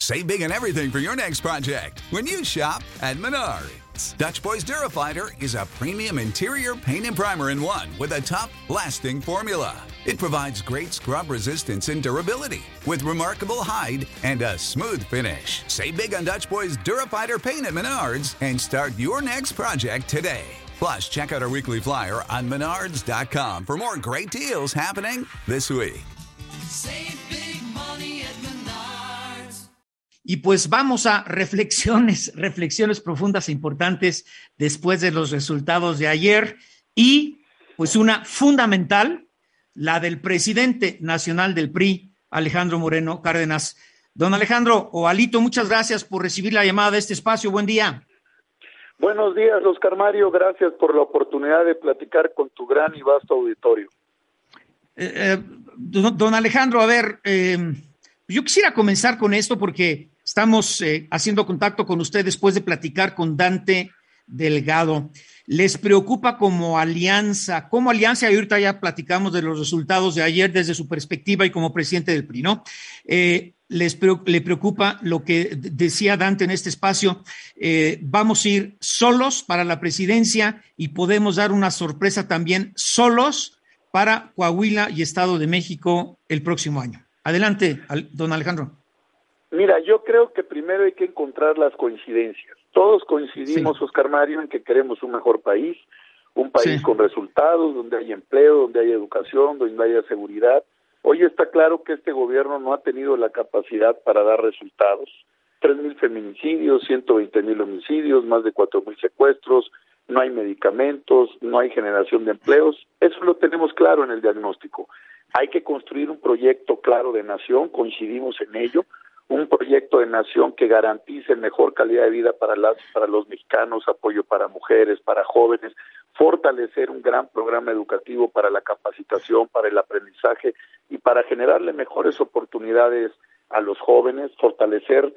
Save big on everything for your next project when you shop at Menards. Dutch Boys Durafighter is a premium interior paint and primer in one with a tough, lasting formula. It provides great scrub resistance and durability with remarkable hide and a smooth finish. Save big on Dutch Boys Durafighter paint at Menards and start your next project today. Plus, check out our weekly flyer on Menards.com for more great deals happening this week. Save big money at Menards. Y pues vamos a reflexiones profundas e importantes después de los resultados de ayer y pues una fundamental, la del presidente nacional del PRI, Alejandro Moreno Cárdenas. Don Alejandro o Alito, muchas gracias por recibir la llamada de este espacio. Buen día. Buenos días, Oscar Mario. Gracias por la oportunidad de platicar con tu gran y vasto auditorio. Don Alejandro, a ver, yo quisiera comenzar con esto porque estamos haciendo contacto con usted después de platicar con Dante Delgado. ¿Les preocupa como alianza? Como alianza, y ahorita ya platicamos de los resultados de ayer desde su perspectiva y como presidente del PRI, ¿no? ¿Le preocupa lo que decía Dante en este espacio? Vamos a ir solos para la presidencia y podemos dar una sorpresa también solos para Coahuila y Estado de México el próximo año. Adelante, don Alejandro. Mira, yo creo que primero hay que encontrar las coincidencias. Todos coincidimos, sí, Oscar Mario, en que queremos un mejor país, un país sí, con resultados, donde haya empleo, donde haya educación, donde haya seguridad. Hoy está claro que este gobierno no ha tenido la capacidad para dar resultados. 3,000 feminicidios, 120,000 homicidios, más de 4,000 secuestros, no hay medicamentos, no hay generación de empleos. Eso lo tenemos claro en el diagnóstico. Hay que construir un proyecto claro de nación, coincidimos en ello, un proyecto de nación que garantice mejor calidad de vida para los mexicanos, apoyo para mujeres, para jóvenes, fortalecer un gran programa educativo para la capacitación, para el aprendizaje y para generarle mejores oportunidades a los jóvenes, fortalecer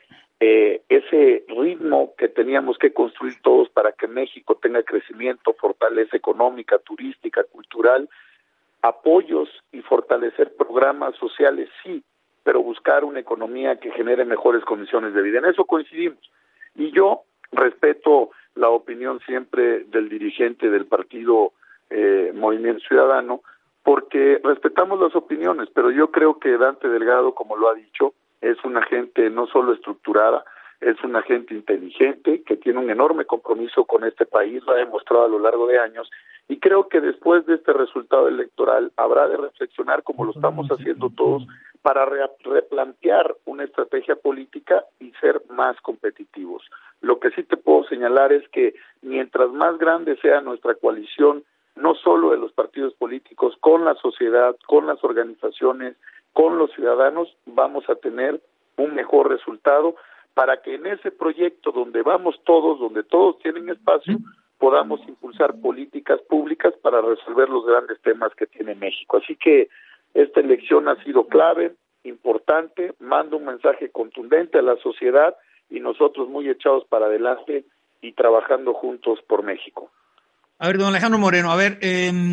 ese ritmo que teníamos que construir todos para que México tenga crecimiento, fortaleza económica, turística, cultural, apoyos y fortalecer programas sociales, sí, pero buscar una economía que genere mejores condiciones de vida. En eso coincidimos. Y yo respeto la opinión siempre del dirigente del partido Movimiento Ciudadano, porque respetamos las opiniones, pero yo creo que Dante Delgado, como lo ha dicho, es una gente no solo estructurada, es una gente inteligente, que tiene un enorme compromiso con este país, lo ha demostrado a lo largo de años, y creo que después de este resultado electoral habrá de reflexionar, como lo estamos haciendo todos, para replantear una estrategia política y ser más competitivos. Lo que sí te puedo señalar es que mientras más grande sea nuestra coalición, no solo de los partidos políticos, con la sociedad, con las organizaciones, con los ciudadanos, vamos a tener un mejor resultado para que en ese proyecto donde vamos todos, donde todos tienen espacio, podamos impulsar políticas públicas para resolver los grandes temas que tiene México. Así que esta elección ha sido clave, importante, manda un mensaje contundente a la sociedad y nosotros muy echados para adelante y trabajando juntos por México. A ver, don Alejandro Moreno, a ver,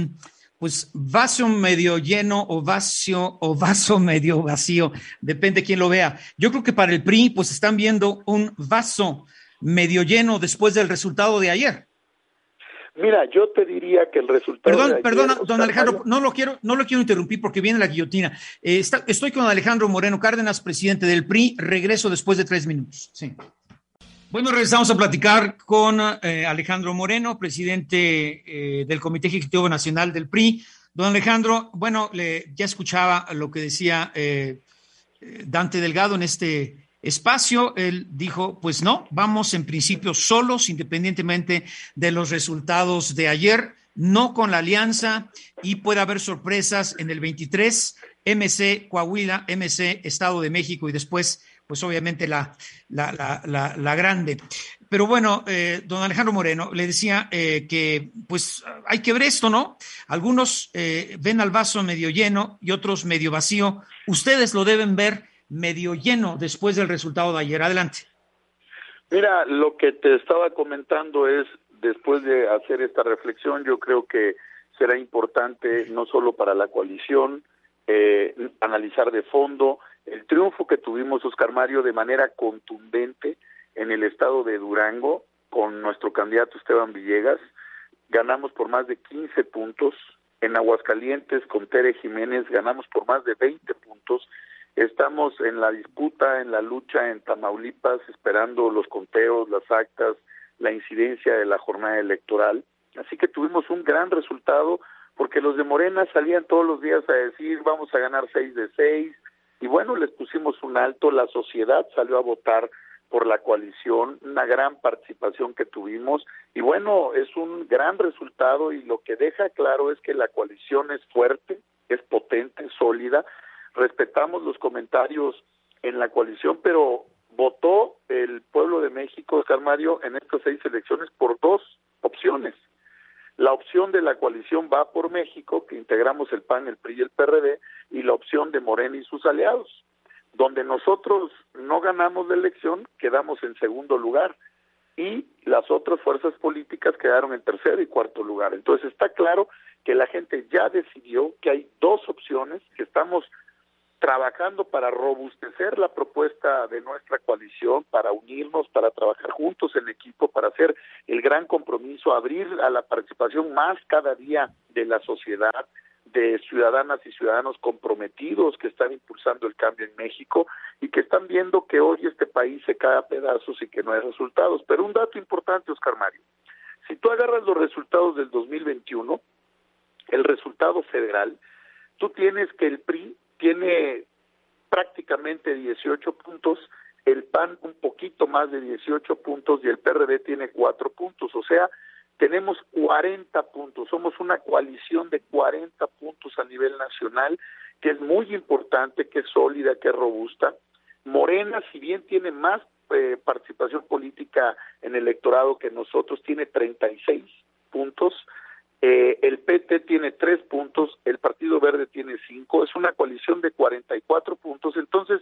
pues vaso medio lleno o vaso medio vacío, depende quién lo vea. Yo creo que para el PRI, pues están viendo un vaso medio lleno después del resultado de ayer. Mira, yo te diría que el resultado Perdona, don Alejandro, no lo quiero interrumpir porque viene la guillotina. Estoy con Alejandro Moreno Cárdenas, presidente del PRI. Regreso después de 3 minutos. Sí. Bueno, regresamos a platicar con Alejandro Moreno, presidente del Comité Ejecutivo Nacional del PRI. Don Alejandro, bueno, ya escuchaba lo que decía Dante Delgado en este espacio. Él dijo, pues no, vamos en principio solos, independientemente de los resultados de ayer, no con la alianza, y puede haber sorpresas en el 23, MC Coahuila, MC Estado de México y después, pues obviamente la grande. Pero bueno, don Alejandro Moreno, le decía que pues hay que ver esto, ¿no? Algunos ven al vaso medio lleno y otros medio vacío. Ustedes lo deben ver medio lleno después del resultado de ayer. Adelante. Mira, lo que te estaba comentando es, después de hacer esta reflexión, yo creo que será importante no solo para la coalición analizar de fondo El triunfo que tuvimos, Oscar Mario, de manera contundente en el estado de Durango, con nuestro candidato Esteban Villegas, ganamos por más de 15 puntos. En Aguascalientes, con Tere Jiménez, ganamos por más de 20 puntos. Estamos en la disputa, en la lucha en Tamaulipas, esperando los conteos, las actas, la incidencia de la jornada electoral. Así que tuvimos un gran resultado, porque los de Morena salían todos los días a decir, vamos a ganar 6 de 6, y bueno, les pusimos un alto, la sociedad salió a votar por la coalición, una gran participación que tuvimos, y bueno, es un gran resultado, y lo que deja claro es que la coalición es fuerte, es potente, es sólida. Respetamos los comentarios en la coalición, pero votó el pueblo de México, Oscar Mario, en estas 6 elecciones por 2 opciones. La opción de la coalición Va por México, que integramos el PAN, el PRI y el PRD, y la opción de Morena y sus aliados. Donde nosotros no ganamos la elección, quedamos en segundo lugar, y las otras fuerzas políticas quedaron en tercer y cuarto lugar. Entonces está claro que la gente ya decidió que hay 2 opciones, que estamos trabajando para robustecer la propuesta de nuestra coalición, para unirnos, para trabajar juntos en equipo, para hacer el gran compromiso, abrir a la participación más cada día de la sociedad, de ciudadanas y ciudadanos comprometidos que están impulsando el cambio en México y que están viendo que hoy este país se cae a pedazos y que no hay resultados. Pero un dato importante, Oscar Mario, si tú agarras los resultados del 2021, el resultado federal, tú tienes que el PRI tiene prácticamente 18 puntos, el PAN un poquito más de 18 puntos y el PRD tiene 4 puntos, o sea, tenemos 40 puntos, somos una coalición de 40 puntos a nivel nacional, que es muy importante, que es sólida, que es robusta. Morena, si bien tiene más participación política en el electorado que nosotros, tiene 36 puntos, el PT tiene 3 puntos, el Partido Verde tiene 5, es una coalición de 44 puntos, entonces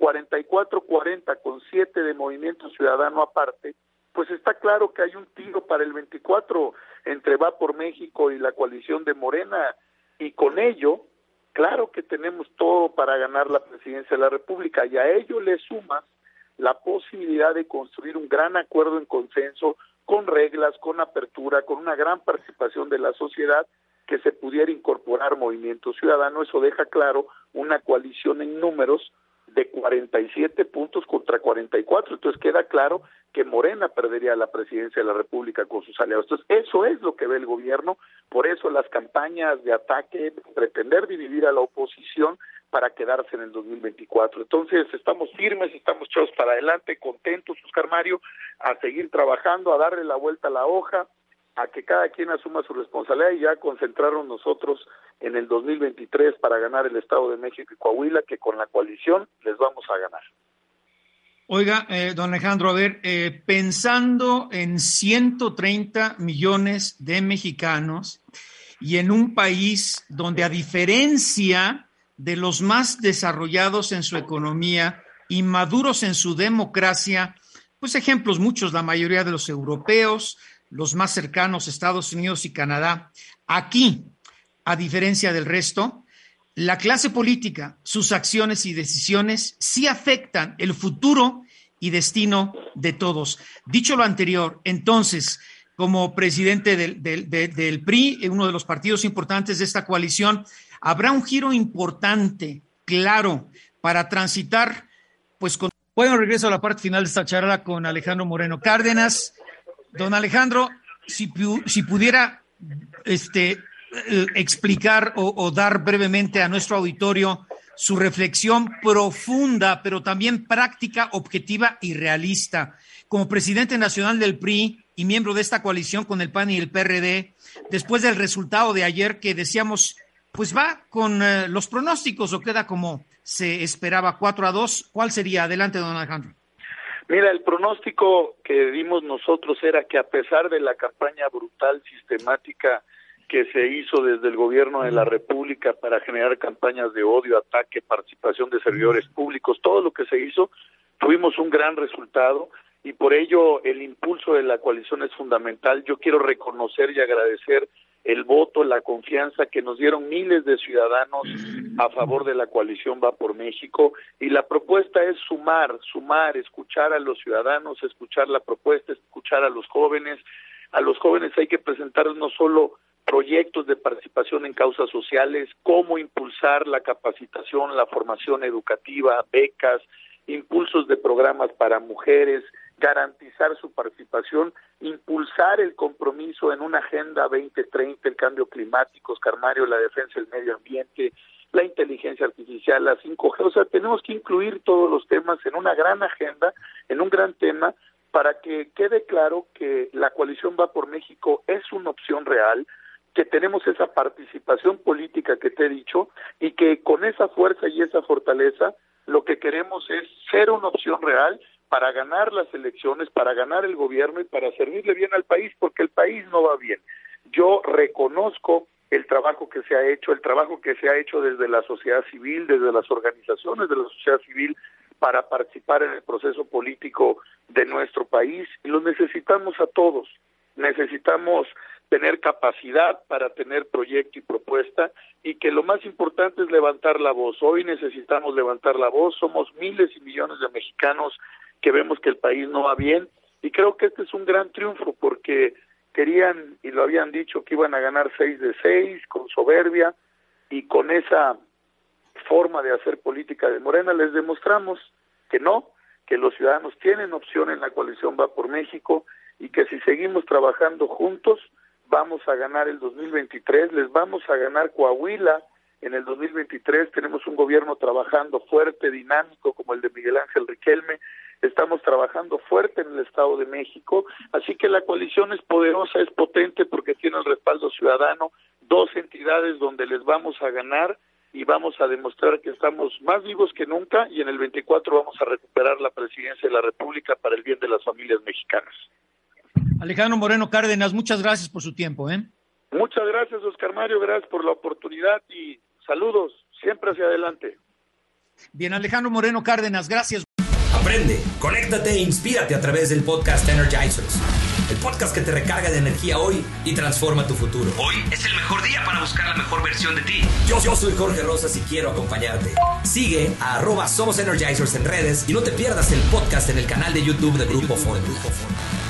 44-40 con 7 de Movimiento Ciudadano aparte, pues está claro que hay un tiro para el 24 entre Va por México y la coalición de Morena, y con ello, claro que tenemos todo para ganar la presidencia de la República, y a ello le sumas la posibilidad de construir un gran acuerdo en consenso, con reglas, con apertura, con una gran participación de la sociedad, que se pudiera incorporar Movimiento Ciudadano. Eso deja claro una coalición en números de 47 puntos contra 44, entonces queda claro que Morena perdería la presidencia de la República con sus aliados. Entonces eso es lo que ve el gobierno, por eso las campañas de ataque, pretender dividir a la oposición para quedarse en el 2024. Entonces estamos firmes, estamos echados para adelante, contentos, Oscar Mario, a seguir trabajando, a darle la vuelta a la hoja, a que cada quien asuma su responsabilidad y ya concentrarnos nosotros en el 2023 para ganar el Estado de México y Coahuila, que con la coalición les vamos a ganar. Oiga, don Alejandro, a ver, pensando en 130 millones de mexicanos y en un país donde, a diferencia de los más desarrollados en su economía y maduros en su democracia, pues ejemplos muchos, la mayoría de los europeos, los más cercanos, Estados Unidos y Canadá. Aquí, a diferencia del resto, la clase política, sus acciones y decisiones sí afectan el futuro y destino de todos. Dicho lo anterior, entonces, como presidente del PRI, uno de los partidos importantes de esta coalición, habrá un giro importante, claro, para transitar, pues con... Bueno, regreso a la parte final de esta charla con Alejandro Moreno Cárdenas. Don Alejandro, si pudiera explicar o dar brevemente a nuestro auditorio su reflexión profunda, pero también práctica, objetiva y realista. Como presidente nacional del PRI y miembro de esta coalición con el PAN y el PRD, después del resultado de ayer que decíamos, pues va con los pronósticos o queda como se esperaba, 4-2, ¿cuál sería? Adelante, don Alejandro. Mira, el pronóstico que dimos nosotros era que, a pesar de la campaña brutal, sistemática, que se hizo desde el gobierno de la República para generar campañas de odio, ataque, participación de servidores públicos, todo lo que se hizo, tuvimos un gran resultado, y por ello el impulso de la coalición es fundamental. Yo quiero reconocer y agradecer el voto, la confianza que nos dieron miles de ciudadanos a favor de la coalición Va por México, y la propuesta es sumar, escuchar a los ciudadanos, escuchar la propuesta, escuchar a los jóvenes. A los jóvenes hay que presentar no solo proyectos de participación en causas sociales, cómo impulsar la capacitación, la formación educativa, becas, impulsos de programas para mujeres, garantizar su participación, impulsar el compromiso en una Agenda 2030, el cambio climático, Oscar Mario, la defensa del medio ambiente, la inteligencia artificial, la 5G, o sea, tenemos que incluir todos los temas en una gran agenda, en un gran tema, para que quede claro que la coalición Va por México es una opción real, que tenemos esa participación política que te he dicho, y que con esa fuerza y esa fortaleza, lo que queremos es ser una opción real para ganar las elecciones, para ganar el gobierno y para servirle bien al país, porque el país no va bien. Yo reconozco el trabajo que se ha hecho desde la sociedad civil, desde las organizaciones de la sociedad civil, para participar en el proceso político de nuestro país, y lo necesitamos a todos. Necesitamos tener capacidad para tener proyecto y propuesta, y que lo más importante es levantar la voz. Hoy necesitamos levantar la voz, somos miles y millones de mexicanos que vemos que el país no va bien, y creo que este es un gran triunfo, porque querían, y lo habían dicho, que iban a ganar 6 de 6, con soberbia, y con esa forma de hacer política de Morena les demostramos que no, que los ciudadanos tienen opción en la coalición Va por México, y que si seguimos trabajando juntos vamos a ganar el 2023, les vamos a ganar Coahuila en el 2023, tenemos un gobierno trabajando fuerte, dinámico, como el de Miguel Ángel Riquelme, estamos trabajando fuerte en el Estado de México, así que la coalición es poderosa, es potente, porque tiene el respaldo ciudadano, 2 entidades donde les vamos a ganar, y vamos a demostrar que estamos más vivos que nunca, y en el 24 vamos a recuperar la presidencia de la República para el bien de las familias mexicanas. Alejandro Moreno Cárdenas, muchas gracias por su tiempo. Muchas gracias, Oscar Mario, gracias por la oportunidad y saludos, siempre hacia adelante. Bien, Alejandro Moreno Cárdenas, gracias. Aprende, conéctate e inspírate a través del podcast Energizers, el podcast que te recarga de energía hoy y transforma tu futuro. Hoy es el mejor día para buscar la mejor versión de ti. Yo soy Jorge Rosas y quiero acompañarte. Sigue a @SomosEnergizers en redes y no te pierdas el podcast en el canal de YouTube de Grupo Fórmula.